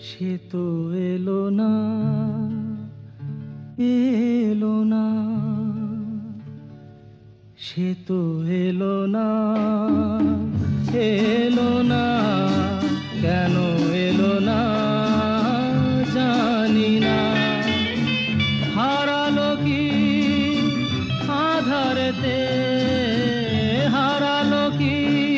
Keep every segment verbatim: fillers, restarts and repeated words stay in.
সে তো এলো না, এলো না, সে তো এলো না, এলো না, কেন এলো না জানি না। হারালো কি আধারেতে, হারালো কি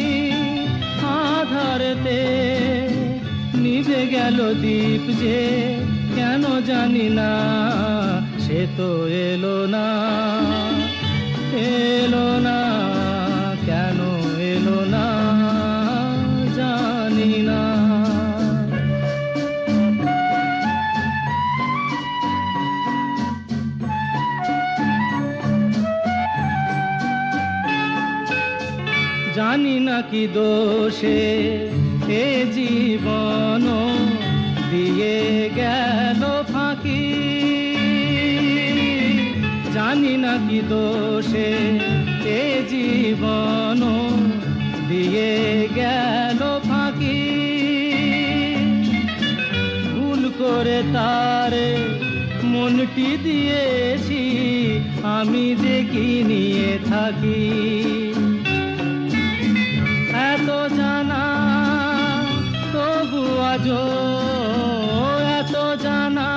আধারেতে, নিভে গেল দীপ যে কেন জানি না। সে তো এলো না, এলো না, কেন এলো না জানি না। জানি না কি দোষে এ জীবন দিয়ে গেল ফাঁকি, জানি না কি দোষে এ জীবন দিয়ে গেল ফাঁকি। ভুল করে তারে মনটি দিয়েছি, আমি যে কি নিয়ে থাকি। এত জানা তবু আজো, এত জানা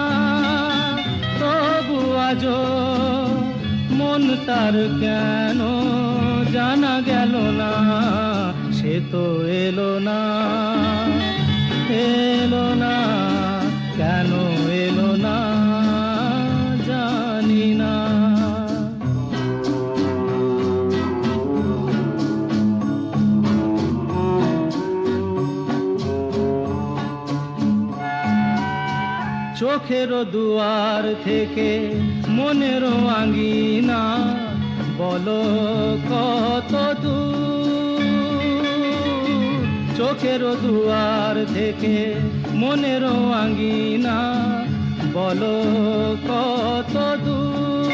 তবু আজো, মন তার কেন জানা গেল না। সে তো এলো না, এলো না, কেন এলো না জানি না। চোখের দুয়ার থেকে মনের আঙ্গিনা, বলো কত দূর। চোখের দুয়ার থেকে মনের আঙ্গিনা, বলো কত দূর।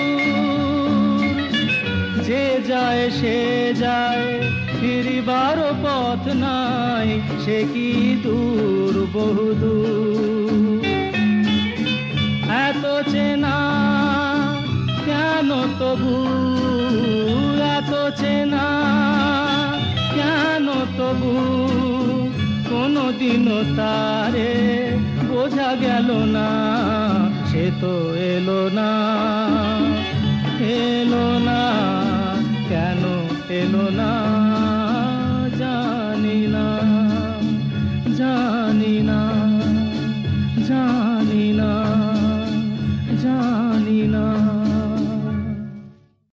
যে যায় সে যায়, ফিরিবার পথ নাই, সে কি দূর বহুদূর। এত চেনা কেন তবু, এত চেনা কেন তবু, কোনদিনও তারে বোঝা গেল না। সে তো এলো না, এলো না, কেন এলো না জানি না, জানি না, জানি না, জানি না।